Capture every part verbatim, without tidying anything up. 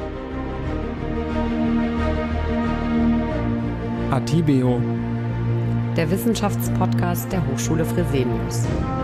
Atibeo, der Wissenschaftspodcast der Hochschule Fresenius.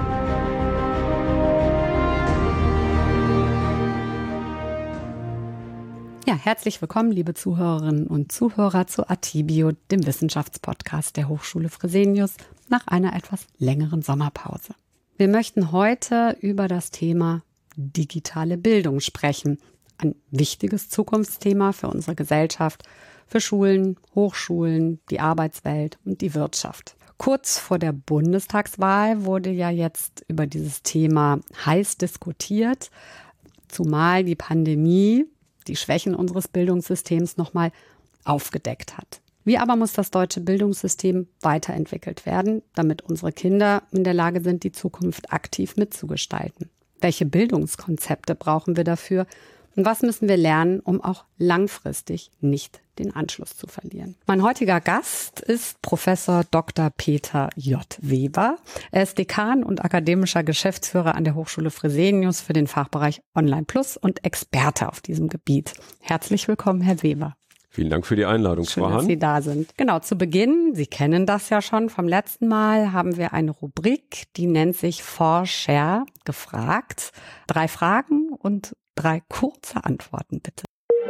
Ja, herzlich willkommen, liebe Zuhörerinnen und Zuhörer, zu Atibeo, dem Wissenschaftspodcast der Hochschule Fresenius, nach einer etwas längeren Sommerpause. Wir möchten heute über das Thema digitale Bildung sprechen. Ein wichtiges Zukunftsthema für unsere Gesellschaft, für Schulen, Hochschulen, die Arbeitswelt und die Wirtschaft. Kurz vor der Bundestagswahl wurde ja jetzt über dieses Thema heiß diskutiert, zumal die Pandemie die Schwächen unseres Bildungssystems nochmal aufgedeckt hat. Wie aber muss das deutsche Bildungssystem weiterentwickelt werden, damit unsere Kinder in der Lage sind, die Zukunft aktiv mitzugestalten? Welche Bildungskonzepte brauchen wir dafür? Und was müssen wir lernen, um auch langfristig nicht den Anschluss zu verlieren? Mein heutiger Gast ist Professor Doktor Peter J. Weber. Er ist Dekan und akademischer Geschäftsführer an der Hochschule Fresenius für den Fachbereich Online Plus und Experte auf diesem Gebiet. Herzlich willkommen, Herr Weber. Vielen Dank für die Einladung, Schön, Frau Hahn. dass Sie da sind. Genau, zu Beginn, Sie kennen das ja schon vom letzten Mal, haben wir eine Rubrik, die nennt sich Forscher gefragt. Drei Fragen und drei kurze Antworten, bitte.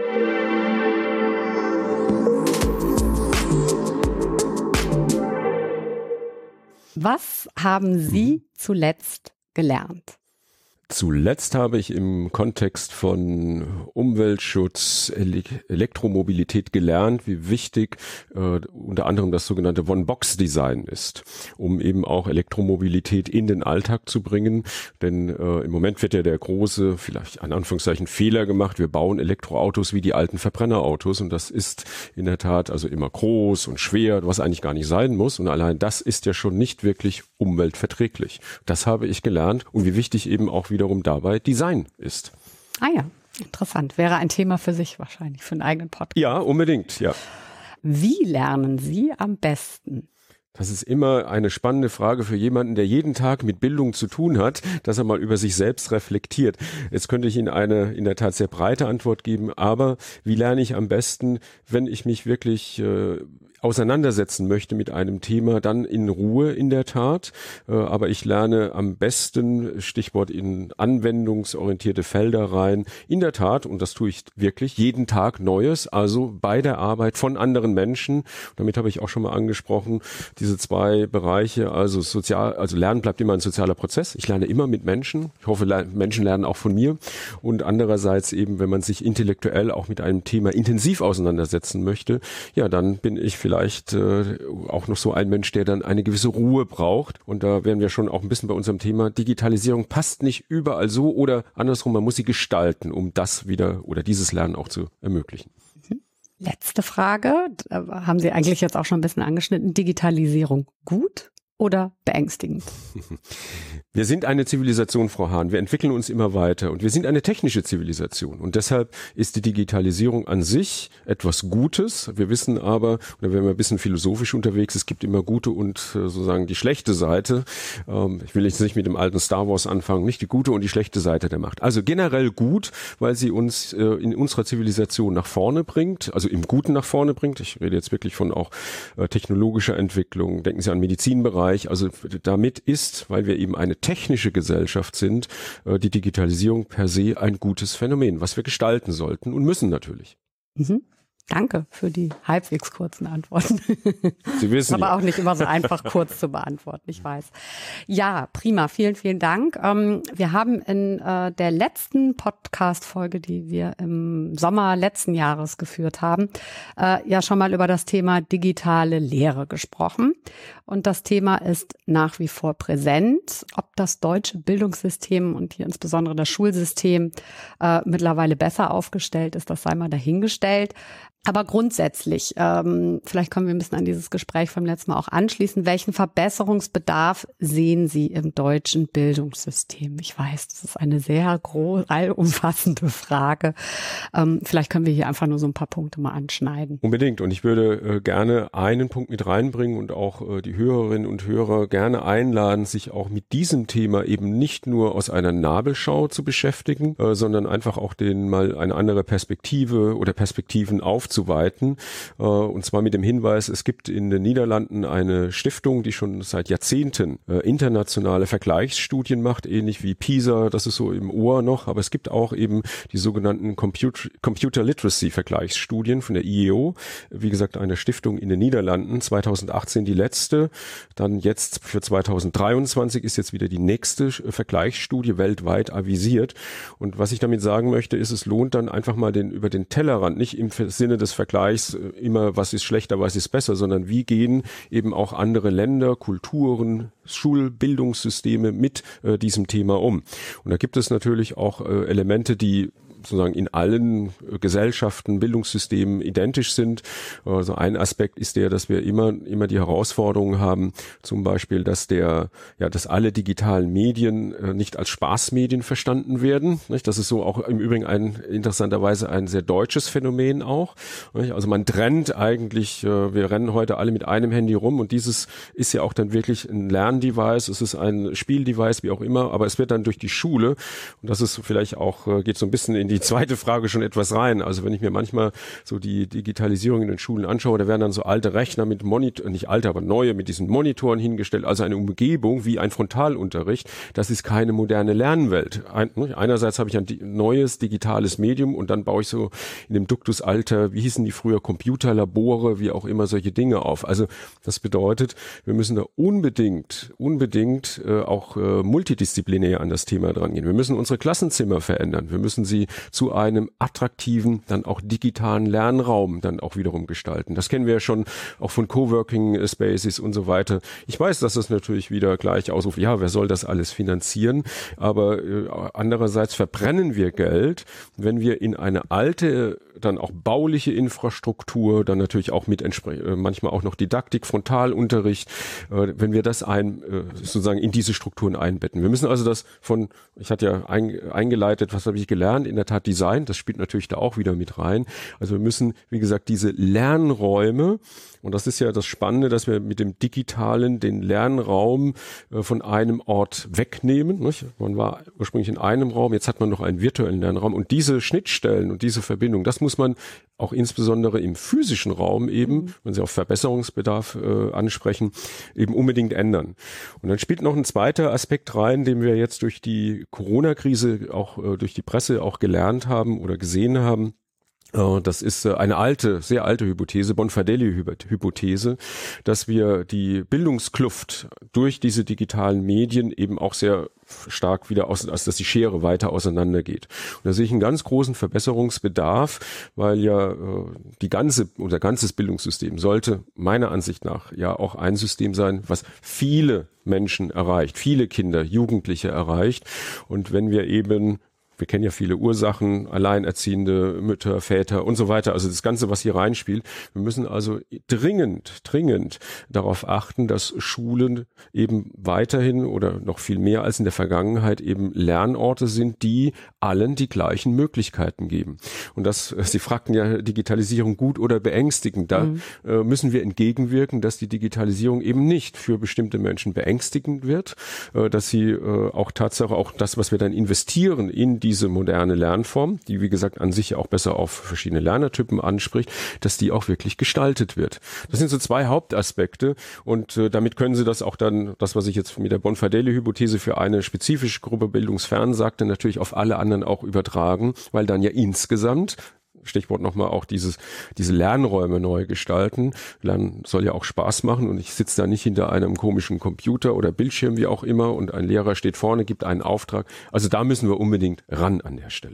Was haben Sie zuletzt gelernt? Zuletzt habe ich im Kontext von Umweltschutz, Elektromobilität gelernt, wie wichtig äh, unter anderem das sogenannte One-Box-Design ist, um eben auch Elektromobilität in den Alltag zu bringen. Denn äh, im Moment wird ja der große, vielleicht an Anführungszeichen, Fehler gemacht. Wir bauen Elektroautos wie die alten Verbrennerautos und das ist in der Tat also immer groß und schwer, was eigentlich gar nicht sein muss. Und allein das ist ja schon nicht wirklich umweltverträglich. Das habe ich gelernt und wie wichtig eben auch wiederum dabei Design ist. Ah ja, interessant. Wäre ein Thema für sich wahrscheinlich, für einen eigenen Podcast. Ja, unbedingt, ja. Wie lernen Sie am besten? Das ist immer eine spannende Frage für jemanden, der jeden Tag mit Bildung zu tun hat, dass er mal über sich selbst reflektiert. Jetzt könnte ich Ihnen eine in der Tat sehr breite Antwort geben, aber wie lerne ich am besten, wenn ich mich wirklich äh, auseinandersetzen möchte mit einem Thema, dann in Ruhe in der Tat. Äh, aber ich lerne am besten, Stichwort in anwendungsorientierte Felder rein, in der Tat, und das tue ich wirklich, jeden Tag Neues, also bei der Arbeit von anderen Menschen. Damit habe ich auch schon mal angesprochen, diese zwei Bereiche, also sozial, also Lernen bleibt immer ein sozialer Prozess. Ich lerne immer mit Menschen. Ich hoffe, Menschen lernen auch von mir. Und andererseits eben, wenn man sich intellektuell auch mit einem Thema intensiv auseinandersetzen möchte, ja, dann bin ich vielleicht äh, auch noch so ein Mensch, der dann eine gewisse Ruhe braucht. Und da wären wir schon auch ein bisschen bei unserem Thema. Digitalisierung passt nicht überall so oder andersrum, man muss sie gestalten, um das wieder oder dieses Lernen auch zu ermöglichen. Letzte Frage, da haben Sie eigentlich jetzt auch schon ein bisschen angeschnitten. Digitalisierung gut oder beängstigend? Wir sind eine Zivilisation, Frau Hahn. Wir entwickeln uns immer weiter und wir sind eine technische Zivilisation. Und deshalb ist die Digitalisierung an sich etwas Gutes. Wir wissen aber, oder wenn wir ein bisschen philosophisch unterwegs, es gibt immer gute und sozusagen die schlechte Seite. Ähm, ich will jetzt nicht mit dem alten Star Wars anfangen, nicht die gute und die schlechte Seite der Macht. Also generell gut, weil sie uns äh, in unserer Zivilisation nach vorne bringt, also im Guten nach vorne bringt. Ich rede jetzt wirklich von auch äh, technologischer Entwicklung. Denken Sie an Medizinbereich. Also damit ist, weil wir eben eine technische Gesellschaft sind, die Digitalisierung per se ein gutes Phänomen, was wir gestalten sollten und müssen natürlich. Mhm. Danke für die halbwegs kurzen Antworten. Sie wissen aber ja. auch nicht immer so einfach kurz zu beantworten, ich weiß. Ja, prima, vielen, vielen Dank. Ähm, wir haben in äh, der letzten Podcast-Folge, die wir im Sommer letzten Jahres geführt haben, äh, ja schon mal über das Thema digitale Lehre gesprochen. Und das Thema ist nach wie vor präsent. Ob das deutsche Bildungssystem und hier insbesondere das Schulsystem äh, mittlerweile besser aufgestellt ist, das sei mal dahingestellt. Aber grundsätzlich, ähm, vielleicht können wir ein bisschen an dieses Gespräch vom letzten Mal auch anschließen. Welchen Verbesserungsbedarf sehen Sie im deutschen Bildungssystem? Ich weiß, das ist eine sehr groß, allumfassende Frage. Ähm, vielleicht können wir hier einfach nur so ein paar Punkte mal anschneiden. Unbedingt. Und ich würde äh, gerne einen Punkt mit reinbringen und auch äh, die Hörerinnen und Hörer gerne einladen, sich auch mit diesem Thema eben nicht nur aus einer Nabelschau zu beschäftigen, äh, sondern einfach auch den mal eine andere Perspektive oder Perspektiven aufzunehmen. zu weiten, äh, und zwar mit dem Hinweis, es gibt in den Niederlanden eine Stiftung, die schon seit Jahrzehnten äh, internationale Vergleichsstudien macht, ähnlich wie PISA, das ist so im Ohr noch, aber es gibt auch eben die sogenannten Computer, Computer Literacy Vergleichsstudien von der I E O, wie gesagt eine Stiftung in den Niederlanden, zweitausendachtzehn die letzte, dann jetzt für zweitausenddreiundzwanzig ist jetzt wieder die nächste Vergleichsstudie weltweit avisiert, und was ich damit sagen möchte, ist, es lohnt dann einfach mal den über den Tellerrand, nicht im Sinne des Vergleichs immer, was ist schlechter, was ist besser, sondern wie gehen eben auch andere Länder, Kulturen, Schulbildungssysteme mit äh, diesem Thema um. Und da gibt es natürlich auch äh, Elemente, die sozusagen in allen Gesellschaften, Bildungssystemen identisch sind. Also ein Aspekt ist der, dass wir immer immer die Herausforderungen haben, zum Beispiel, dass der ja, dass alle digitalen Medien äh, nicht als Spaßmedien verstanden werden. Nicht? Das ist so auch im Übrigen ein interessanterweise ein sehr deutsches Phänomen auch. Nicht? Also man trennt eigentlich, äh, wir rennen heute alle mit einem Handy rum, und dieses ist ja auch dann wirklich ein Lerndevice, es ist ein Spieldevice, wie auch immer, aber es wird dann durch die Schule, und das ist vielleicht auch, äh, geht so ein bisschen in die die zweite Frage schon etwas rein. Also wenn ich mir manchmal so die Digitalisierung in den Schulen anschaue, da werden dann so alte Rechner mit Monitor, nicht alte, aber neue, mit diesen Monitoren hingestellt, also eine Umgebung wie ein Frontalunterricht. Das ist keine moderne Lernwelt. Ein, einerseits habe ich ein neues digitales Medium, und dann baue ich so in dem Duktusalter, wie hießen die früher, Computerlabore, wie auch immer, solche Dinge auf. Also das bedeutet, wir müssen da unbedingt, unbedingt äh, auch äh, multidisziplinär an das Thema dran gehen. Wir müssen unsere Klassenzimmer verändern. Wir müssen sie zu einem attraktiven, dann auch digitalen Lernraum dann auch wiederum gestalten. Das kennen wir ja schon auch von Coworking Spaces und so weiter. Ich weiß, dass das natürlich wieder gleich ausruft, ja, wer soll das alles finanzieren? Aber äh, andererseits verbrennen wir Geld, wenn wir in eine alte, dann auch bauliche Infrastruktur, dann natürlich auch mit entsprechend, äh, manchmal auch noch Didaktik, Frontalunterricht, äh, wenn wir das ein, äh, sozusagen in diese Strukturen einbetten. Wir müssen also das von, ich hatte ja ein, eingeleitet, was habe ich gelernt? In der Tat Design, das spielt natürlich da auch wieder mit rein. Also wir müssen, wie gesagt, diese Lernräume, und das ist ja das Spannende, dass wir mit dem Digitalen den Lernraum äh, von einem Ort wegnehmen. Nicht? Man war ursprünglich in einem Raum, jetzt hat man noch einen virtuellen Lernraum, und diese Schnittstellen und diese Verbindung, das muss man auch insbesondere im physischen Raum eben, mhm. wenn Sie auf Verbesserungsbedarf äh, ansprechen, eben unbedingt ändern. Und dann spielt noch ein zweiter Aspekt rein, den wir jetzt durch die Corona-Krise, auch äh, durch die Presse auch gelernt haben oder gesehen haben. Das ist eine alte, sehr alte Hypothese, Bonfardelli-Hypothese, dass wir die Bildungskluft durch diese digitalen Medien eben auch sehr stark wieder aus, als dass die Schere weiter auseinandergeht. Und da sehe ich einen ganz großen Verbesserungsbedarf, weil ja äh, die ganze, unser ganzes Bildungssystem sollte meiner Ansicht nach ja auch ein System sein, was viele Menschen erreicht, viele Kinder, Jugendliche erreicht. Und wenn wir eben wir kennen ja viele Ursachen, alleinerziehende Mütter, Väter und so weiter, also das Ganze, was hier reinspielt. Wir müssen also dringend, dringend darauf achten, dass Schulen eben weiterhin oder noch viel mehr als in der Vergangenheit eben Lernorte sind, die allen die gleichen Möglichkeiten geben. Und das, Sie fragten ja, Digitalisierung gut oder beängstigend. Da mhm. äh, müssen wir entgegenwirken, dass die Digitalisierung eben nicht für bestimmte Menschen beängstigend wird, äh, dass sie äh, auch Tatsache, auch das, was wir dann investieren in diese moderne Lernform, die wie gesagt an sich auch besser auf verschiedene Lernertypen anspricht, dass die auch wirklich gestaltet wird. Das sind so zwei Hauptaspekte, und äh, damit können Sie das auch dann, das was ich jetzt mit der Bonfardelli-Hypothese für eine spezifische Gruppe bildungsfern sagte, natürlich auf alle anderen auch übertragen, weil dann ja insgesamt, Stichwort nochmal auch dieses, diese Lernräume neu gestalten. Lernen soll ja auch Spaß machen, und ich sitze da nicht hinter einem komischen Computer oder Bildschirm, wie auch immer, und ein Lehrer steht vorne, gibt einen Auftrag. Also da müssen wir unbedingt ran an der Stelle.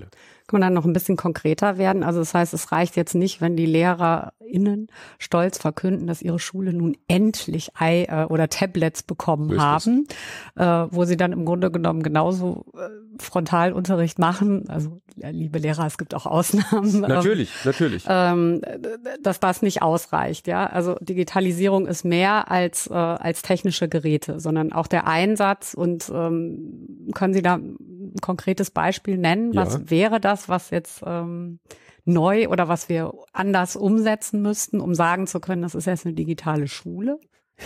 Kann man dann noch ein bisschen konkreter werden? Also das heißt, es reicht jetzt nicht, wenn die LehrerInnen stolz verkünden, dass ihre Schule nun endlich I- äh, oder Tablets bekommen Richtig. haben, äh, wo sie dann im Grunde genommen genauso äh, Frontalunterricht machen. Also ja, liebe Lehrer, es gibt auch Ausnahmen. Natürlich, ähm, natürlich. Ähm, dass das nicht ausreicht. Ja, also Digitalisierung ist mehr als äh, als technische Geräte, sondern auch der Einsatz. Und ähm, können Sie da ein konkretes Beispiel nennen? Was Ja. wäre das, was jetzt ähm, neu oder was wir anders umsetzen müssten, um sagen zu können, das ist jetzt eine digitale Schule?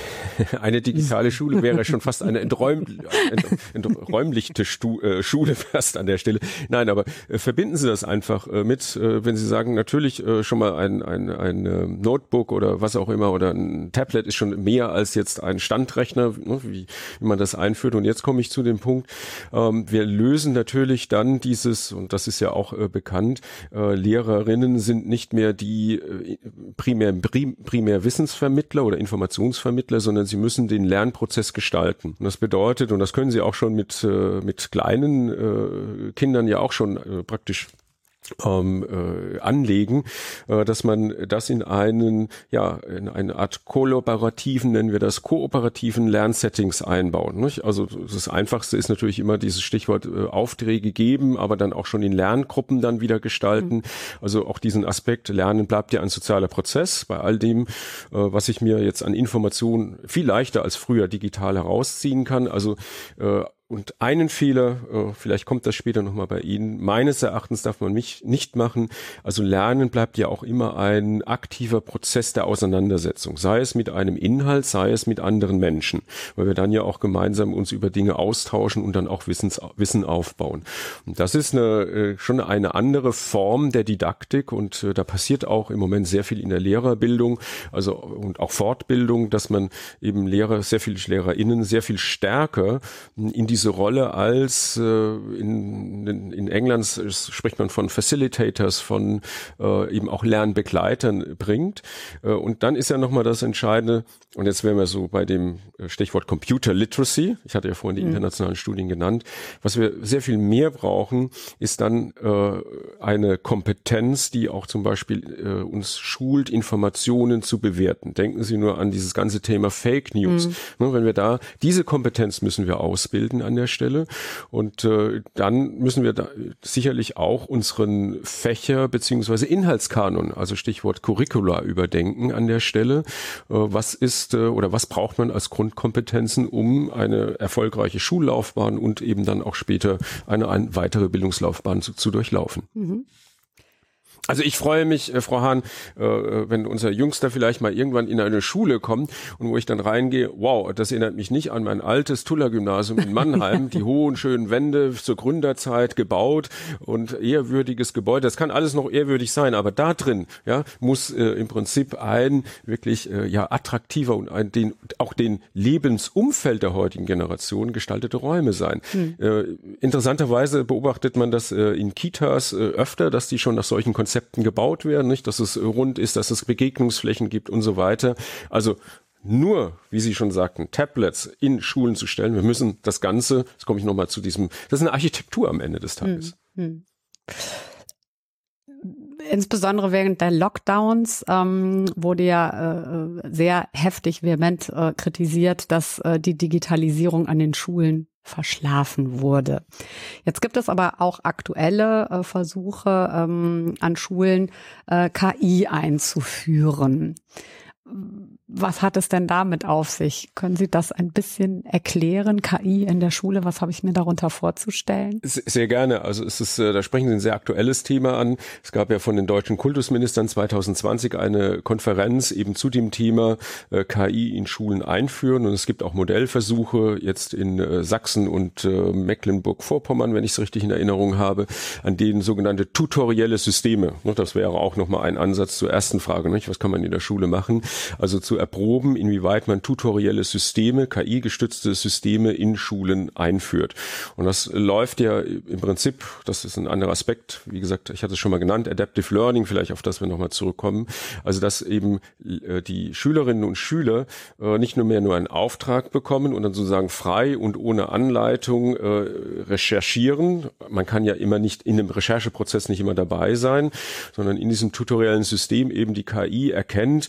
Eine digitale Schule wäre schon fast eine enträum, ent, enträumlichte Stu, äh, Schule fast an der Stelle. Nein, aber äh, verbinden Sie das einfach äh, mit, äh, wenn Sie sagen, natürlich äh, schon mal ein, ein, ein äh, Notebook oder was auch immer oder ein Tablet ist schon mehr als jetzt ein Standrechner, ne, wie, wie man das einführt. Und jetzt komme ich zu dem Punkt, ähm, wir lösen natürlich dann dieses, und das ist ja auch äh, bekannt, äh, Lehrerinnen sind nicht mehr die äh, primär, primär Wissensvermittler oder Informationsvermittler, sondern sie müssen den Lernprozess gestalten. Und das bedeutet, und das können sie auch schon mit, äh, mit kleinen äh, Kindern ja auch schon äh, praktisch Ähm, äh, anlegen, äh, dass man das in einen, ja, in eine Art kollaborativen, nennen wir das, kooperativen Lernsettings einbauen. Nicht? Also das Einfachste ist natürlich immer dieses Stichwort äh, Aufträge geben, aber dann auch schon in Lerngruppen dann wieder gestalten. Mhm. Also auch diesen Aspekt, Lernen bleibt ja ein sozialer Prozess. Bei all dem, äh, was ich mir jetzt an Informationen viel leichter als früher digital herausziehen kann. Also äh, Und einen Fehler, vielleicht kommt das später nochmal bei Ihnen, meines Erachtens darf man mich nicht machen. Also Lernen bleibt ja auch immer ein aktiver Prozess der Auseinandersetzung, sei es mit einem Inhalt, sei es mit anderen Menschen, weil wir dann ja auch gemeinsam uns über Dinge austauschen und dann auch Wissens, Wissen aufbauen. Und das ist eine, schon eine andere Form der Didaktik und da passiert auch im Moment sehr viel in der Lehrerbildung, also und auch Fortbildung, dass man eben Lehrer, sehr viele LehrerInnen sehr viel stärker in diese Rolle als äh, in, in, in England spricht man von Facilitators, von äh, eben auch Lernbegleitern bringt. Äh, und dann ist ja nochmal das Entscheidende, und jetzt wären wir so bei dem Stichwort Computer Literacy, ich hatte ja vorhin die mhm. internationalen Studien genannt, was wir sehr viel mehr brauchen, ist dann äh, eine Kompetenz, die auch zum Beispiel äh, uns schult, Informationen zu bewerten. Denken Sie nur an dieses ganze Thema Fake News. Mhm. Ne, wenn wir da, diese Kompetenz müssen wir ausbilden an der Stelle. Und äh, dann müssen wir da sicherlich auch unseren Fächer beziehungsweise Inhaltskanon, also Stichwort Curricula, überdenken an der Stelle. Äh, was ist äh, oder was braucht man als Grundkompetenzen, um eine erfolgreiche Schullaufbahn und eben dann auch später eine, eine weitere Bildungslaufbahn zu, zu durchlaufen? Mhm. Also ich freue mich, äh, Frau Hahn, äh, wenn unser Jüngster vielleicht mal irgendwann in eine Schule kommt und wo ich dann reingehe, wow, das erinnert mich nicht an mein altes Tuller-Gymnasium in Mannheim, die hohen, schönen Wände zur Gründerzeit gebaut und ehrwürdiges Gebäude, das kann alles noch ehrwürdig sein, aber da drin ja, muss äh, im Prinzip ein wirklich äh, ja attraktiver und ein, den, auch den Lebensumfeld der heutigen Generation gestaltete Räume sein. Hm. Äh, interessanterweise beobachtet man das äh, in Kitas äh, öfter, dass die schon nach solchen Konzepten gebaut werden, nicht, dass es rund ist, dass es Begegnungsflächen gibt und so weiter. Also nur, wie Sie schon sagten, Tablets in Schulen zu stellen. Wir müssen das Ganze, jetzt komme ich nochmal zu diesem, das ist eine Architektur am Ende des Tages. Hm, hm. Insbesondere während der Lockdowns ähm, wurde ja äh, sehr heftig vehement äh, kritisiert, dass äh, die Digitalisierung an den Schulen verschlafen wurde. Jetzt gibt es aber auch aktuelle äh, Versuche ähm, an Schulen, äh, K I einzuführen. Was hat es denn damit auf sich? Können Sie das ein bisschen erklären? K I in der Schule, was habe ich mir darunter vorzustellen? Sehr gerne. Also es ist, da sprechen Sie ein sehr aktuelles Thema an. Es gab ja von den deutschen Kultusministern zwanzig zwanzig eine Konferenz eben zu dem Thema äh, K I in Schulen einführen. Und es gibt auch Modellversuche jetzt in äh, Sachsen und äh, Mecklenburg-Vorpommern, wenn ich es richtig in Erinnerung habe, an denen sogenannte tutorielle Systeme. Das wäre auch nochmal ein Ansatz zur ersten Frage. Nicht? Was kann man in der Schule machen? Also zu erproben, inwieweit man tutorielle Systeme, K I-gestützte Systeme in Schulen einführt. Und das läuft ja im Prinzip, das ist ein anderer Aspekt, wie gesagt, ich hatte es schon mal genannt, Adaptive Learning, vielleicht auf das wir nochmal zurückkommen, also dass eben die Schülerinnen und Schüler nicht nur mehr nur einen Auftrag bekommen und dann sozusagen frei und ohne Anleitung recherchieren. Man kann ja immer nicht in dem Rechercheprozess nicht immer dabei sein, sondern in diesem tutoriellen System eben die K I erkennt,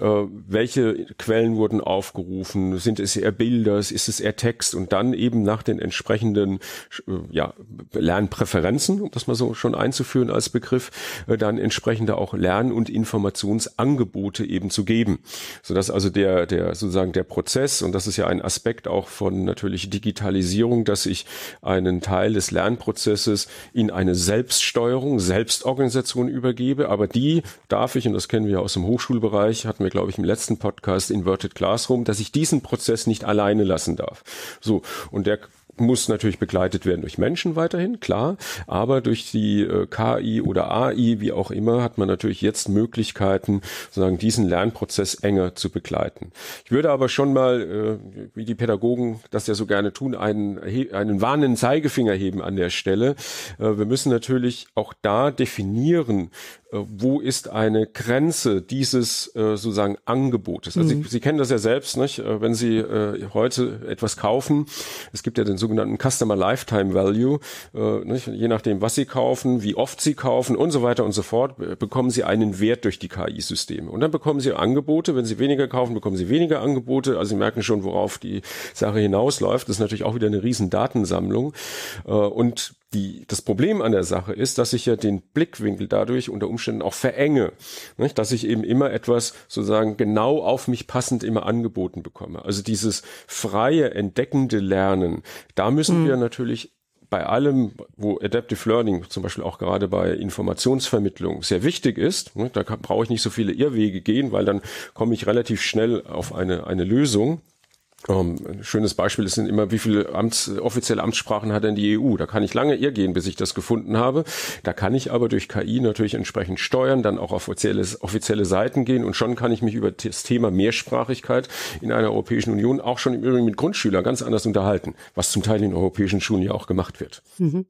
welche Quellen wurden aufgerufen, sind es eher Bilder, ist es eher Text und dann eben nach den entsprechenden ja, Lernpräferenzen, um das mal so schon einzuführen als Begriff, dann entsprechende auch Lern- und Informationsangebote eben zu geben, sodass also der der sozusagen der Prozess, und das ist ja ein Aspekt auch von natürlich Digitalisierung, dass ich einen Teil des Lernprozesses in eine Selbststeuerung, Selbstorganisation übergebe, aber die darf ich, und das kennen wir aus dem Hochschulbereich, hatten wir glaube ich im letzten Podcast Inverted Classroom, dass ich diesen Prozess nicht alleine lassen darf. So, und der muss natürlich begleitet werden durch Menschen weiterhin, klar, aber durch die äh, K I oder A I, wie auch immer, hat man natürlich jetzt Möglichkeiten, sozusagen diesen Lernprozess enger zu begleiten. Ich würde aber schon mal, äh, wie die Pädagogen das ja so gerne tun, einen, einen warnenden Zeigefinger heben an der Stelle. Äh, wir müssen natürlich auch da definieren, wo ist eine Grenze dieses äh, sozusagen Angebotes. Also mhm. Sie, Sie kennen das ja selbst, nicht? Wenn Sie äh, heute etwas kaufen, es gibt ja den sogenannten Customer Lifetime Value, äh, nicht? Je nachdem, was Sie kaufen, wie oft Sie kaufen und so weiter und so fort, bekommen Sie einen Wert durch die K I-Systeme. Und dann bekommen Sie Angebote, wenn Sie weniger kaufen, bekommen Sie weniger Angebote. Also Sie merken schon, worauf die Sache hinausläuft. Das ist natürlich auch wieder eine riesen Datensammlung. Äh, und Die, das Problem an der Sache ist, dass ich ja den Blickwinkel dadurch unter Umständen auch verenge, nicht? Dass ich eben immer etwas sozusagen genau auf mich passend immer angeboten bekomme. Also dieses freie, entdeckende Lernen, da müssen mhm. wir natürlich bei allem, wo Adaptive Learning zum Beispiel auch gerade bei Informationsvermittlung sehr wichtig ist, ne? Da kann, brauche ich nicht so viele Irrwege gehen, weil dann komme ich relativ schnell auf eine, eine Lösung. Um, ein schönes Beispiel ist immer, wie viele Amts, offizielle Amtssprachen hat denn die E U? Da kann ich lange irr gehen, bis ich das gefunden habe. Da kann ich aber durch K I natürlich entsprechend steuern, dann auch auf offizielle, offizielle Seiten gehen und schon kann ich mich über das Thema Mehrsprachigkeit in einer Europäischen Union auch schon im Übrigen mit Grundschülern ganz anders unterhalten, was zum Teil in europäischen Schulen ja auch gemacht wird. Mhm.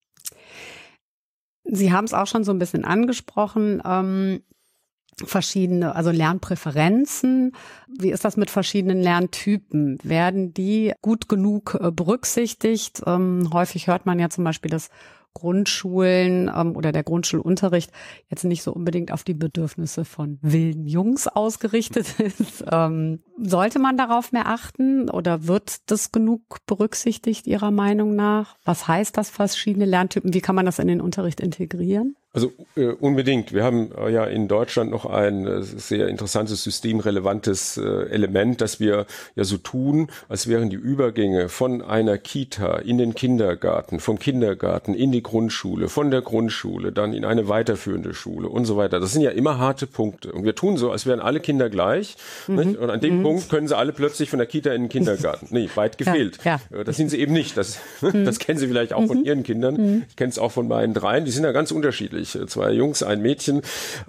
Sie haben es auch schon so ein bisschen angesprochen, ähm verschiedene, also Lernpräferenzen. Wie ist das mit verschiedenen Lerntypen? Werden die gut genug äh, berücksichtigt? Ähm, häufig hört man ja zum Beispiel, dass Grundschulen ähm, oder der Grundschulunterricht jetzt nicht so unbedingt auf die Bedürfnisse von wilden Jungs ausgerichtet ist. Ähm, sollte man darauf mehr achten oder wird das genug berücksichtigt Ihrer Meinung nach? Was heißt das, verschiedene Lerntypen? Wie kann man das in den Unterricht integrieren? Also äh, unbedingt. Wir haben äh, ja in Deutschland noch ein äh, sehr interessantes, systemrelevantes äh, Element, dass wir ja so tun, als wären die Übergänge von einer Kita in den Kindergarten, vom Kindergarten in die Grundschule, von der Grundschule dann in eine weiterführende Schule und so weiter. Das sind ja immer harte Punkte. Und wir tun so, als wären alle Kinder gleich. Mhm. Nicht? Und an dem mhm. Punkt können sie alle plötzlich von der Kita in den Kindergarten. Nee, weit gefehlt. Ja, ja. Das sind sie eben nicht. Das, mhm. das kennen Sie vielleicht auch mhm. von Ihren Kindern. Mhm. Ich kenne es auch von meinen dreien. Die sind ja ganz unterschiedlich. Zwei Jungs, ein Mädchen.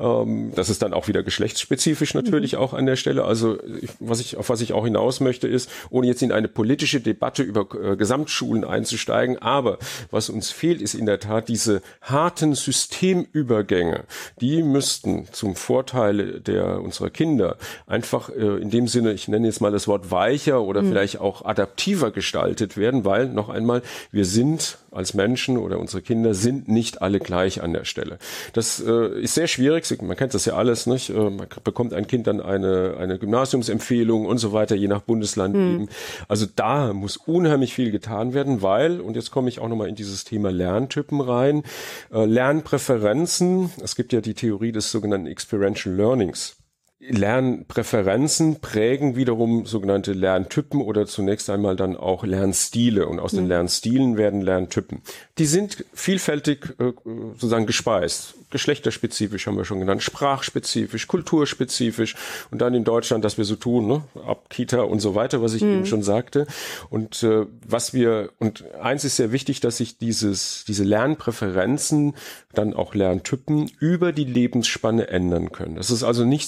Das ist dann auch wieder geschlechtsspezifisch natürlich mhm. auch an der Stelle. Also was ich, auf was ich auch hinaus möchte ist, ohne jetzt in eine politische Debatte über Gesamtschulen einzusteigen, aber was uns fehlt, ist in der Tat diese harten Systemübergänge. Die müssten zum Vorteil der unserer Kinder einfach in dem Sinne, ich nenne jetzt mal das Wort weicher oder mhm. vielleicht auch adaptiver gestaltet werden, weil noch einmal, wir sind als Menschen oder unsere Kinder sind nicht alle gleich an der Stelle. Das äh, ist sehr schwierig, man kennt das ja alles, nicht? Man bekommt ein Kind dann eine, eine Gymnasiumsempfehlung und so weiter, je nach Bundesland mhm. eben. Also da muss unheimlich viel getan werden, weil, und jetzt komme ich auch nochmal in dieses Thema Lerntypen rein, äh, Lernpräferenzen, es gibt ja die Theorie des sogenannten Experiential Learnings. Lernpräferenzen prägen wiederum sogenannte Lerntypen oder zunächst einmal dann auch Lernstile und aus den Lernstilen werden Lerntypen. Die sind vielfältig äh, sozusagen gespeist. Geschlechterspezifisch haben wir schon genannt, sprachspezifisch, kulturspezifisch und dann in Deutschland, dass wir so tun, ne, ab Kita und so weiter, was ich mhm. eben schon sagte. Und äh, was wir, und eins ist sehr wichtig, dass sich dieses, diese Lernpräferenzen, dann auch Lerntypen über die Lebensspanne ändern können. Das ist also nichts fest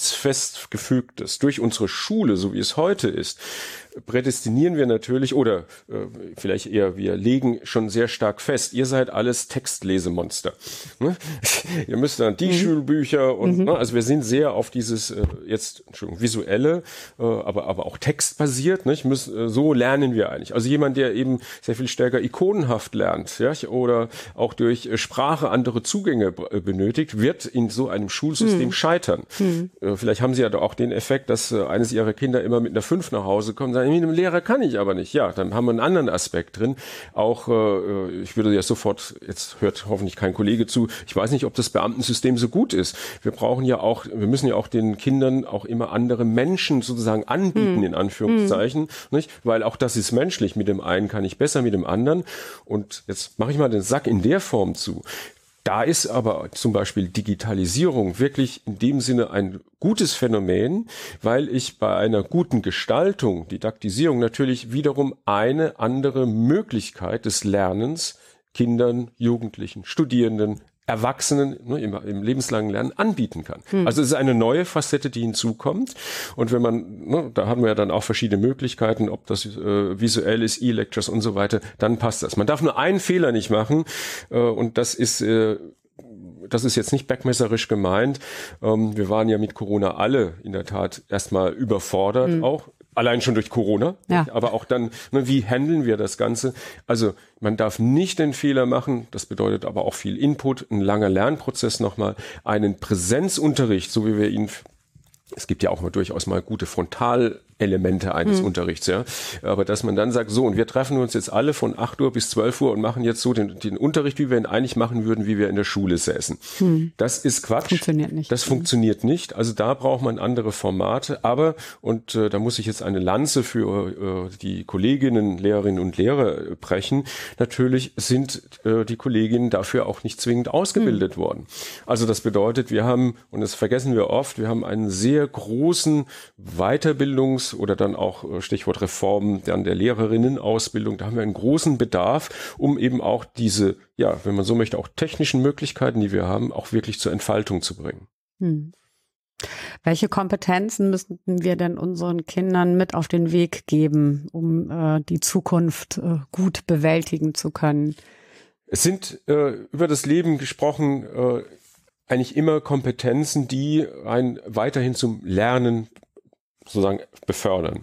festgefügtes. Durch unsere Schule, so wie es heute ist, prädestinieren wir natürlich, oder äh, vielleicht eher, wir legen schon sehr stark fest, ihr seid alles Textlesemonster. Ne? Ihr müsst dann die mhm. Schulbücher und, mhm. ne, also wir sind sehr auf dieses äh, jetzt, Entschuldigung, visuelle, äh, aber, aber auch textbasiert, nicht? Müssen, äh, so lernen wir eigentlich. Also jemand, der eben sehr viel stärker ikonenhaft lernt, ja, oder auch durch äh, Sprache andere Zugänge äh, benötigt, wird in so einem Schulsystem mhm. scheitern. Mhm. Äh, vielleicht haben Sie ja auch den Effekt, dass äh, eines Ihrer Kinder immer mit einer fünf nach Hause kommt und sagt, mit einem Lehrer kann ich aber nicht. Ja, dann haben wir einen anderen Aspekt drin. Auch, äh, ich würde ja sofort, jetzt hört hoffentlich kein Kollege zu, ich weiß nicht, ob das Beamtensystem so gut ist. Wir brauchen ja auch, wir müssen ja auch den Kindern auch immer andere Menschen sozusagen anbieten, hm. in Anführungszeichen, hm. nicht? Weil auch das ist menschlich. Mit dem einen kann ich besser, mit dem anderen. Und jetzt mache ich mal den Sack in der Form zu. Da ist aber zum Beispiel Digitalisierung wirklich in dem Sinne ein gutes Phänomen, weil ich bei einer guten Gestaltung, Didaktisierung natürlich wiederum eine andere Möglichkeit des Lernens Kindern, Jugendlichen, Studierenden, Erwachsenen, ne, im, im lebenslangen Lernen anbieten kann. Hm. Also es ist eine neue Facette, die hinzukommt. Und wenn man, ne, da haben wir ja dann auch verschiedene Möglichkeiten, ob das äh, visuell ist, E-Lectures und so weiter, dann passt das. Man darf nur einen Fehler nicht machen äh, und das ist äh, das ist jetzt nicht backmesserisch gemeint. Ähm, wir waren ja mit Corona alle in der Tat erstmal überfordert, hm. auch. Allein schon durch Corona, ja. Aber auch dann, ne, wie handeln wir das Ganze? Also man darf nicht den Fehler machen, das bedeutet aber auch viel Input, ein langer Lernprozess nochmal, einen Präsenzunterricht, so wie wir ihn, es gibt ja auch mal durchaus mal gute Frontalelemente eines hm. Unterrichts, ja, aber dass man dann sagt, so, und wir treffen uns jetzt alle von acht Uhr bis zwölf Uhr und machen jetzt so den, den Unterricht, wie wir ihn eigentlich machen würden, wie wir in der Schule säßen. Hm. Das ist Quatsch. Funktioniert nicht. Das funktioniert nicht. Also da braucht man andere Formate, aber, und äh, da muss ich jetzt eine Lanze für äh, die Kolleginnen, Lehrerinnen und Lehrer äh, brechen. Natürlich sind äh, die Kolleginnen dafür auch nicht zwingend ausgebildet hm. worden. Also das bedeutet, wir haben, und das vergessen wir oft, wir haben einen sehr großen Weiterbildungs- oder dann auch Stichwort Reform dann der Lehrerinnenausbildung, da haben wir einen großen Bedarf, um eben auch diese, ja, wenn man so möchte, auch technischen Möglichkeiten, die wir haben, auch wirklich zur Entfaltung zu bringen. Hm. Welche Kompetenzen müssen wir denn unseren Kindern mit auf den Weg geben, um äh, die Zukunft äh, gut bewältigen zu können? Es sind äh, über das Leben gesprochen, äh, eigentlich immer Kompetenzen, die einen weiterhin zum Lernen sozusagen befördern.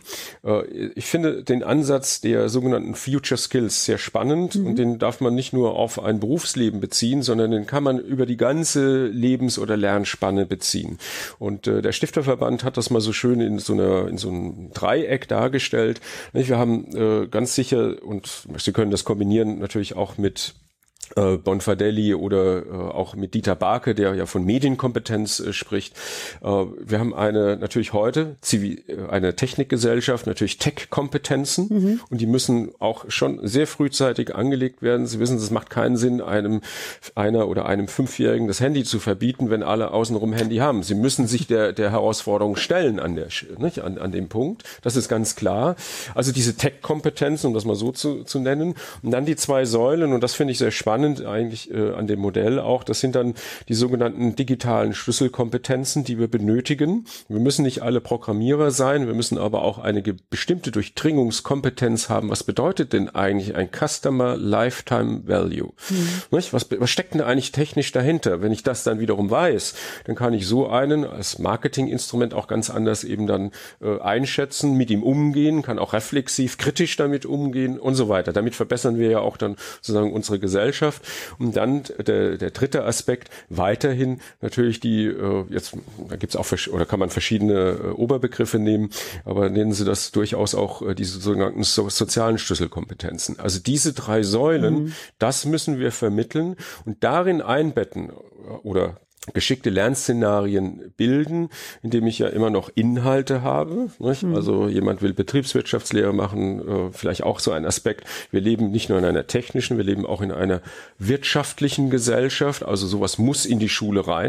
Ich finde den Ansatz der sogenannten Future Skills sehr spannend mhm. und den darf man nicht nur auf ein Berufsleben beziehen, sondern den kann man über die ganze Lebens- oder Lernspanne beziehen. Und der Stifterverband hat das mal so schön in so einer in so einem Dreieck dargestellt. Wir haben ganz sicher, und Sie können das kombinieren natürlich auch mit Äh, Bonfadelli oder äh, auch mit Dieter Barke, der ja von Medienkompetenz äh, spricht. Äh, wir haben eine natürlich heute Zivil, äh, eine Technikgesellschaft, natürlich Tech-Kompetenzen mhm. und die müssen auch schon sehr frühzeitig angelegt werden. Sie wissen, es macht keinen Sinn, einem einer oder einem Fünfjährigen das Handy zu verbieten, wenn alle außenrum Handy haben. Sie müssen sich der der Herausforderung stellen an der nicht, an, an dem Punkt. Das ist ganz klar. Also diese Tech-Kompetenzen, um das mal so zu, zu nennen. Und dann die zwei Säulen, und das finde ich sehr spannend, eigentlich äh, an dem Modell auch. Das sind dann die sogenannten digitalen Schlüsselkompetenzen, die wir benötigen. Wir müssen nicht alle Programmierer sein, wir müssen aber auch eine bestimmte Durchdringungskompetenz haben. Was bedeutet denn eigentlich ein Customer Lifetime Value? Mhm. Nicht? Was, was steckt denn eigentlich technisch dahinter? Wenn ich das dann wiederum weiß, dann kann ich so einen als Marketinginstrument auch ganz anders eben dann äh, einschätzen, mit ihm umgehen, kann auch reflexiv, kritisch damit umgehen und so weiter. Damit verbessern wir ja auch dann sozusagen unsere Gesellschaft. Und dann der, der dritte Aspekt, weiterhin natürlich die, äh, jetzt da gibt's auch, oder kann man verschiedene äh, Oberbegriffe nehmen, aber nennen Sie das durchaus auch äh, diese sogenannten so, sozialen Schlüsselkompetenzen. Also diese drei Säulen, mhm. das müssen wir vermitteln und darin einbetten oder geschickte Lernszenarien bilden, indem ich ja immer noch Inhalte habe. Nicht? Mhm. Also jemand will Betriebswirtschaftslehre machen, äh, vielleicht auch so ein Aspekt. Wir leben nicht nur in einer technischen, wir leben auch in einer wirtschaftlichen Gesellschaft. Also sowas muss in die Schule rein.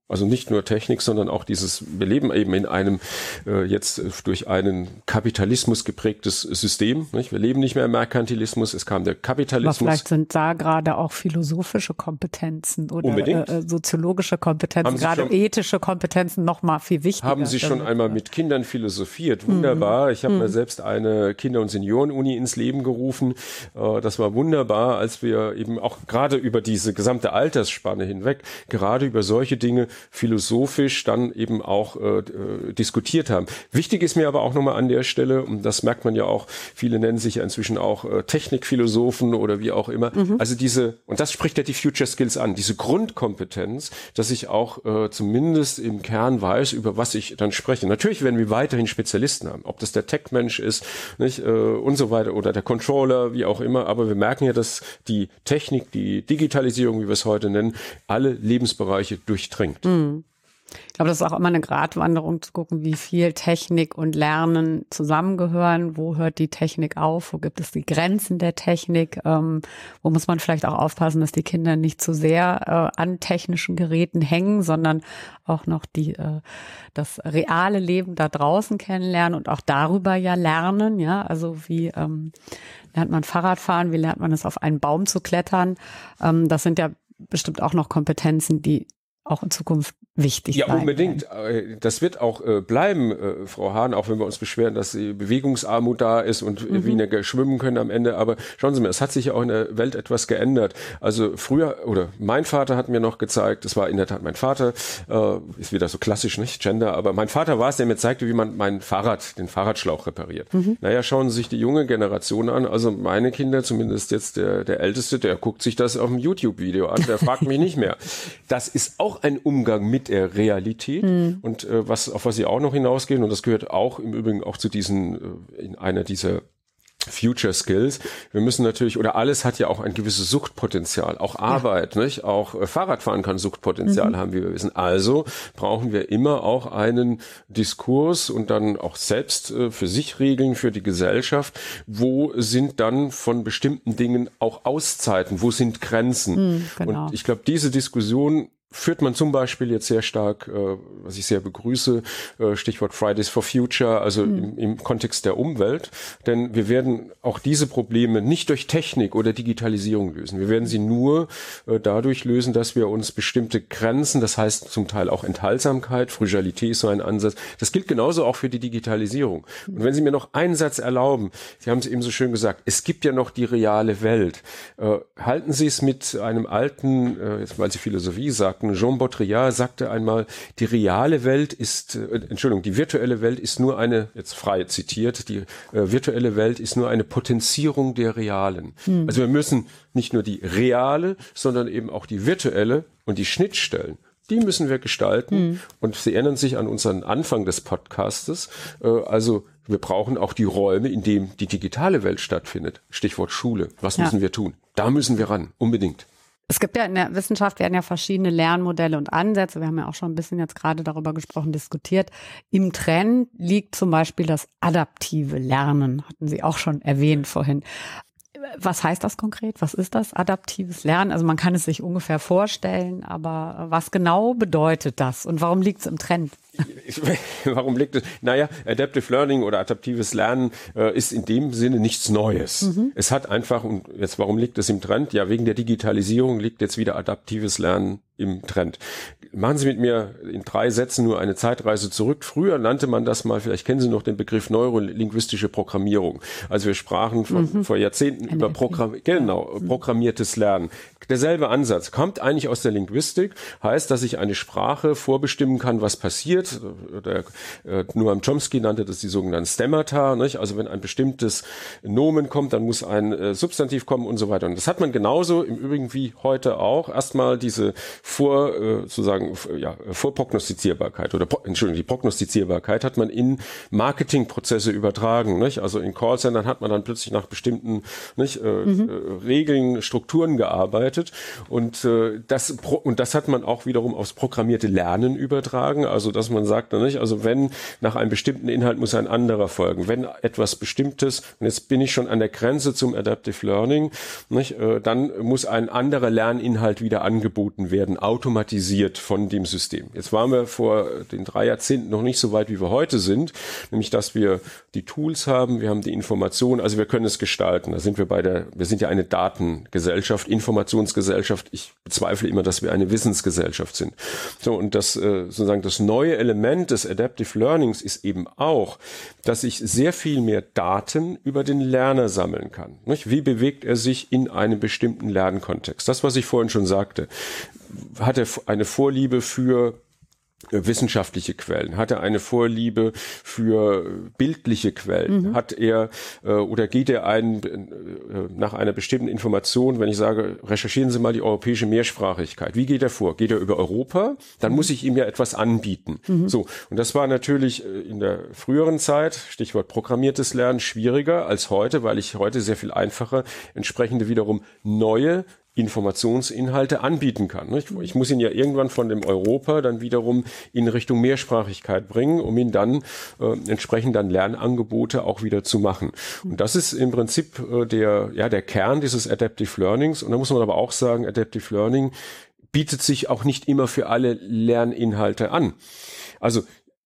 Also nicht nur Technik, sondern auch dieses, wir leben eben in einem äh, jetzt durch einen Kapitalismus geprägtes System. Nicht? Wir leben nicht mehr im Merkantilismus, es kam der Kapitalismus. Aber vielleicht sind da gerade auch philosophische Kompetenzen oder äh, soziologische Kompetenzen, gerade schon, ethische Kompetenzen noch mal viel wichtiger. Haben Sie schon einmal mit Kindern philosophiert? Wunderbar. Mhm. Ich habe mhm. mir selbst eine Kinder- und Senioren-Uni ins Leben gerufen. Äh, das war wunderbar, als wir eben auch gerade über diese gesamte Altersspanne hinweg, gerade über solche Dinge philosophisch dann eben auch äh, diskutiert haben. Wichtig ist mir aber auch nochmal an der Stelle, und das merkt man ja auch, viele nennen sich ja inzwischen auch äh, Technikphilosophen oder wie auch immer, mhm. also diese, und das spricht ja die Future Skills an, diese Grundkompetenz, dass ich auch äh, zumindest im Kern weiß, über was ich dann spreche. Natürlich werden wir weiterhin Spezialisten haben, ob das der Tech-Mensch ist, nicht, äh, und so weiter, oder der Controller, wie auch immer, aber wir merken ja, dass die Technik, die Digitalisierung, wie wir es heute nennen, alle Lebensbereiche durchdringt. Ich glaube, das ist auch immer eine Gratwanderung zu gucken, wie viel Technik und Lernen zusammengehören. Wo hört die Technik auf? Wo gibt es die Grenzen der Technik? Ähm, wo muss man vielleicht auch aufpassen, dass die Kinder nicht zu sehr äh, an technischen Geräten hängen, sondern auch noch die äh, das reale Leben da draußen kennenlernen und auch darüber ja lernen. Ja, also wie ähm, lernt man Fahrradfahren? Wie lernt man es, auf einen Baum zu klettern? Ähm, das sind ja bestimmt auch noch Kompetenzen, die auch in Zukunft wichtig ja, sein. Ja, unbedingt. Werden. Das wird auch äh, bleiben, äh, Frau Hahn, auch wenn wir uns beschweren, dass die Bewegungsarmut da ist und mhm. weniger schwimmen können am Ende. Aber schauen Sie mal, es hat sich ja auch in der Welt etwas geändert. Also früher, oder mein Vater hat mir noch gezeigt, das war in der Tat mein Vater, äh, ist wieder so klassisch, nicht Gender, aber mein Vater war es, der mir zeigte, wie man mein Fahrrad, den Fahrradschlauch repariert. Mhm. Naja, schauen Sie sich die junge Generation an. Also meine Kinder, zumindest jetzt der, der Älteste, der guckt sich das auf dem YouTube-Video an, der fragt mich nicht mehr. Das ist auch ein Umgang mit der Realität mhm. und äh, was auf was Sie auch noch hinausgehen, und das gehört auch im Übrigen auch zu diesen, äh, in einer dieser Future Skills. Wir müssen natürlich, oder alles hat ja auch ein gewisses Suchtpotenzial, auch Arbeit, ja. nicht? Auch äh, Fahrradfahren kann Suchtpotenzial mhm. haben, wie wir wissen. Also brauchen wir immer auch einen Diskurs und dann auch selbst äh, für sich Regeln für die Gesellschaft. Wo sind dann von bestimmten Dingen auch Auszeiten? Wo sind Grenzen? Mhm, genau. Und ich glaube, diese Diskussion führt man zum Beispiel jetzt sehr stark, äh, was ich sehr begrüße, äh, Stichwort Fridays for Future, also mhm. im, im Kontext der Umwelt. Denn wir werden auch diese Probleme nicht durch Technik oder Digitalisierung lösen. Wir werden sie nur äh, dadurch lösen, dass wir uns bestimmte Grenzen, das heißt zum Teil auch Enthaltsamkeit, Frugalität ist so ein Ansatz. Das gilt genauso auch für die Digitalisierung. Und wenn Sie mir noch einen Satz erlauben, Sie haben es eben so schön gesagt, es gibt ja noch die reale Welt. Äh, halten Sie es mit einem alten, äh, jetzt weil Sie Philosophie sagen, Jean Baudrillard sagte einmal, die reale Welt ist, äh, Entschuldigung, die virtuelle Welt ist nur eine, jetzt frei zitiert, die äh, virtuelle Welt ist nur eine Potenzierung der realen. Hm. Also wir müssen nicht nur die reale, sondern eben auch die virtuelle und die Schnittstellen, die müssen wir gestalten. Hm. Und Sie erinnern sich an unseren Anfang des Podcastes, äh, also wir brauchen auch die Räume, in denen die digitale Welt stattfindet. Stichwort Schule. Was ja. müssen wir tun? Da müssen wir ran, unbedingt. Es gibt ja in der Wissenschaft werden ja verschiedene Lernmodelle und Ansätze. Wir haben ja auch schon ein bisschen jetzt gerade darüber gesprochen, diskutiert. Im Trend liegt zum Beispiel das adaptive Lernen, hatten Sie auch schon erwähnt vorhin. Was heißt das konkret? Was ist das adaptives Lernen? Also man kann es sich ungefähr vorstellen, aber was genau bedeutet das und warum liegt es im Trend? Warum liegt es? Naja, Adaptive Learning oder adaptives Lernen äh, ist in dem Sinne nichts Neues. Mhm. Es hat einfach, und jetzt warum liegt es im Trend? Ja, wegen der Digitalisierung liegt jetzt wieder adaptives Lernen im Trend. Machen Sie mit mir in drei Sätzen nur eine Zeitreise zurück. Früher nannte man das mal, vielleicht kennen Sie noch den Begriff neurolinguistische Programmierung. Also wir sprachen von, mhm. vor Jahrzehnten N L P. Über Programm, genau, mhm. programmiertes Lernen. Derselbe Ansatz kommt eigentlich aus der Linguistik, heißt, dass ich eine Sprache vorbestimmen kann, was passiert. Der, äh, Noam Chomsky nannte das die sogenannten Stemmata, nicht? Also wenn ein bestimmtes Nomen kommt, dann muss ein äh, Substantiv kommen und so weiter. Und das hat man genauso im Übrigen wie heute auch. Erstmal diese vor, äh, sozusagen, ja, Vorprognostizierbarkeit oder, Entschuldigung, die Prognostizierbarkeit hat man in Marketingprozesse übertragen, nicht? Also in Callcentern hat man dann plötzlich nach bestimmten, nicht, äh, mhm. äh, Regeln, Strukturen gearbeitet. Und äh, das und das hat man auch wiederum aufs programmierte Lernen übertragen, also dass man sagt, nicht, also wenn nach einem bestimmten Inhalt muss ein anderer folgen, wenn etwas Bestimmtes, und jetzt bin ich schon an der Grenze zum Adaptive Learning, nicht, äh, dann muss ein anderer Lerninhalt wieder angeboten werden automatisiert von dem System. Jetzt waren wir vor den drei Jahrzehnten noch nicht so weit, wie wir heute sind, nämlich dass wir die Tools haben, wir haben die Informationen, also wir können es gestalten. Da sind wir bei der, wir sind ja eine Datengesellschaft, Informationsgesellschaft. Ich bezweifle immer, dass wir eine Wissensgesellschaft sind. So, und das äh, sozusagen das neue Element des Adaptive Learnings ist eben auch, dass ich sehr viel mehr Daten über den Lerner sammeln kann. Nicht? Wie bewegt er sich in einem bestimmten Lernkontext? Das, was ich vorhin schon sagte, hat er eine Vorliebe für wissenschaftliche Quellen, hat er eine Vorliebe für bildliche Quellen, mhm. hat er äh, oder geht er ein, äh, nach einer bestimmten Information, wenn ich sage, recherchieren Sie mal die europäische Mehrsprachigkeit, wie geht er vor? Geht er über Europa? Dann mhm. muss ich ihm ja etwas anbieten. Mhm. So, und das war natürlich in der früheren Zeit, Stichwort programmiertes Lernen, schwieriger als heute, weil ich heute sehr viel einfacher entsprechende wiederum neue Informationsinhalte anbieten kann. Ich muss ihn ja irgendwann von dem Europa dann wiederum in Richtung Mehrsprachigkeit bringen, um ihn dann äh, entsprechend dann Lernangebote auch wieder zu machen. Und das ist im Prinzip äh, der, ja, der Kern dieses Adaptive Learnings. Und da muss man aber auch sagen, Adaptive Learning bietet sich auch nicht immer für alle Lerninhalte an. Also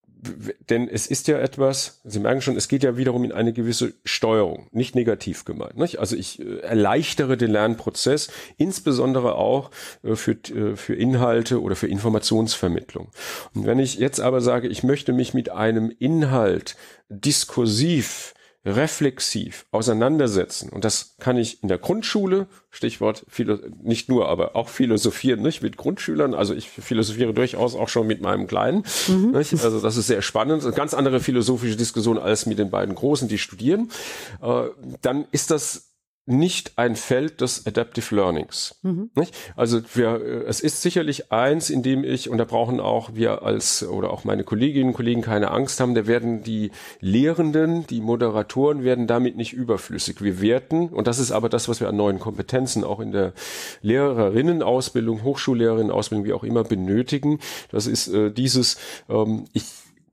denn es ist ja etwas, Sie merken schon, es geht ja wiederum in eine gewisse Steuerung, nicht negativ gemeint. Nicht? Also ich äh, erleichtere den Lernprozess, insbesondere auch äh, für, äh, für Inhalte oder für Informationsvermittlung. Und wenn ich jetzt aber sage, ich möchte mich mit einem Inhalt diskursiv, reflexiv auseinandersetzen. Und das kann ich in der Grundschule, Stichwort, Philo- nicht nur, aber auch philosophieren, nicht mit Grundschülern. Also ich philosophiere durchaus auch schon mit meinem Kleinen. Mhm. Nicht? Also das ist sehr spannend. Eine ganz andere philosophische Diskussion als mit den beiden Großen, die studieren. Äh, dann ist das nicht ein Feld des Adaptive Learnings. Mhm. Nicht? Also wir, es ist sicherlich eins, in dem ich, und da brauchen auch wir als, oder auch meine Kolleginnen und Kollegen keine Angst haben, da werden die Lehrenden, die Moderatoren werden damit nicht überflüssig. Wir werten, und das ist aber das, was wir an neuen Kompetenzen auch in der Lehrerinnenausbildung, Hochschullehrinnenausbildung, wie auch immer benötigen. Das ist äh, dieses, ähm, ich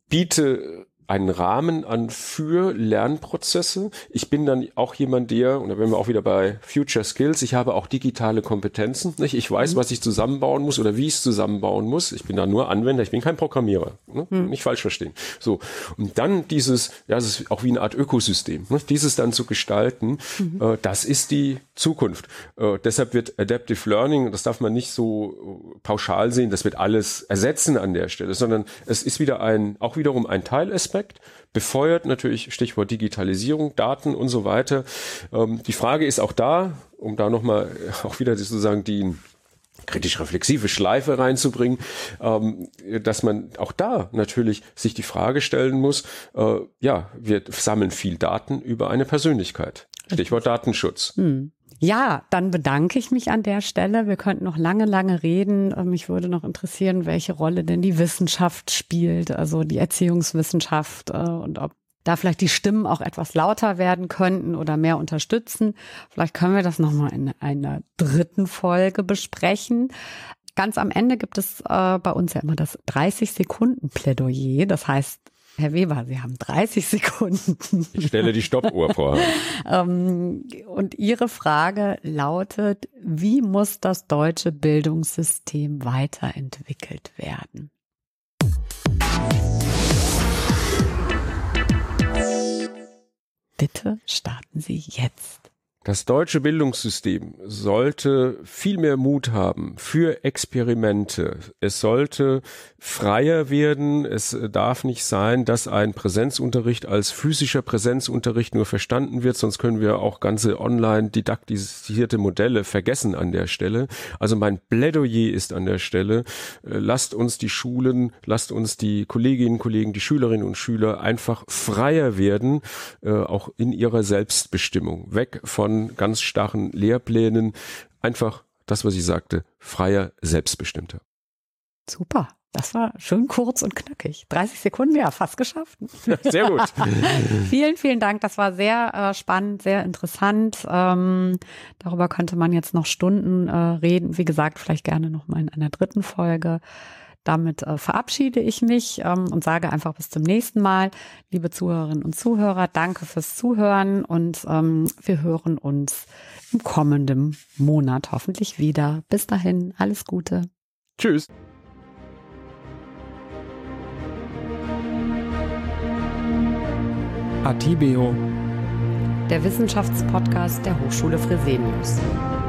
biete einen Rahmen an für Lernprozesse. Ich bin dann auch jemand, der, und da wären wir auch wieder bei Future Skills, ich habe auch digitale Kompetenzen. Nicht? Ich weiß, mhm. was ich zusammenbauen muss oder wie ich es zusammenbauen muss. Ich bin da nur Anwender, ich bin kein Programmierer. Ne? Mhm. Nicht falsch verstehen. So. Und dann dieses, ja, das ist auch wie eine Art Ökosystem. Ne? Dieses dann zu gestalten, mhm. äh, das ist die Zukunft. Äh, deshalb wird Adaptive Learning, das darf man nicht so pauschal sehen, das wird alles ersetzen an der Stelle, sondern es ist wieder ein, auch wiederum ein Teilaspekt, befeuert natürlich, Stichwort Digitalisierung, Daten und so weiter. Ähm, die Frage ist auch da, um da nochmal auch wieder sozusagen die kritisch-reflexive Schleife reinzubringen, ähm, dass man auch da natürlich sich die Frage stellen muss, äh, ja, wir sammeln viel Daten über eine Persönlichkeit. Stichwort Datenschutz. Hm. Ja, dann bedanke ich mich an der Stelle. Wir könnten noch lange, lange reden. Mich würde noch interessieren, welche Rolle denn die Wissenschaft spielt, also die Erziehungswissenschaft, und ob da vielleicht die Stimmen auch etwas lauter werden könnten oder mehr unterstützen. Vielleicht können wir das nochmal in einer dritten Folge besprechen. Ganz am Ende gibt es äh, bei uns ja immer das dreißig-Sekunden-Plädoyer. Das heißt, Herr Weber, Sie haben dreißig Sekunden. Ich stelle die Stoppuhr vor. ähm, und Ihre Frage lautet, wie muss das deutsche Bildungssystem weiterentwickelt werden? Bitte starten Sie jetzt. Das deutsche Bildungssystem sollte viel mehr Mut haben für Experimente. Es sollte freier werden. Es darf nicht sein, dass ein Präsenzunterricht als physischer Präsenzunterricht nur verstanden wird, sonst können wir auch ganze online didaktisierte Modelle vergessen an der Stelle. Also mein Plädoyer ist an der Stelle, lasst uns die Schulen, lasst uns die Kolleginnen und Kollegen, die Schülerinnen und Schüler einfach freier werden, auch in ihrer Selbstbestimmung. Weg von ganz starren Lehrplänen, einfach das, was ich sagte, freier, selbstbestimmter. Super, das war schön kurz und knackig. dreißig Sekunden, ja, fast geschafft. Sehr gut. Vielen, vielen Dank, das war sehr äh, spannend, sehr interessant. Ähm, darüber könnte man jetzt noch Stunden äh, reden. Wie gesagt, vielleicht gerne noch mal in einer dritten Folge. Damit äh, verabschiede ich mich ähm, und sage einfach bis zum nächsten Mal. Liebe Zuhörerinnen und Zuhörer, danke fürs Zuhören und ähm, wir hören uns im kommenden Monat hoffentlich wieder. Bis dahin, alles Gute. Tschüss. Atibeo, Der Wissenschaftspodcast der Hochschule Fresenius.